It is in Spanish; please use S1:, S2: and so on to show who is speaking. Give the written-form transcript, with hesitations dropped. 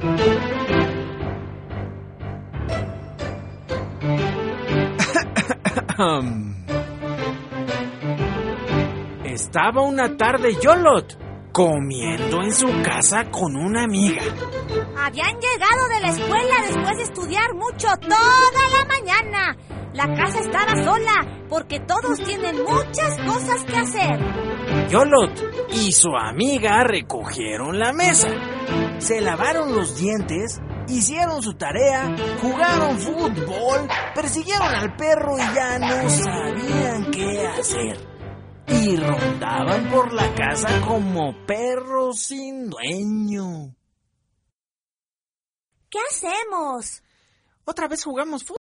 S1: Estaba una tarde Yolot comiendo en su casa con una amiga.
S2: Habían llegado de la escuela después de estudiar mucho toda la mañana. La casa estaba sola porque todos tienen muchas cosas que hacer.
S1: Yolot y su amiga recogieron la mesa, se lavaron los dientes, hicieron su tarea, jugaron fútbol, persiguieron al perro y ya no sabían qué hacer. Y rondaban por la casa como perros sin dueño.
S2: ¿Qué hacemos?
S1: Otra vez jugamos fútbol.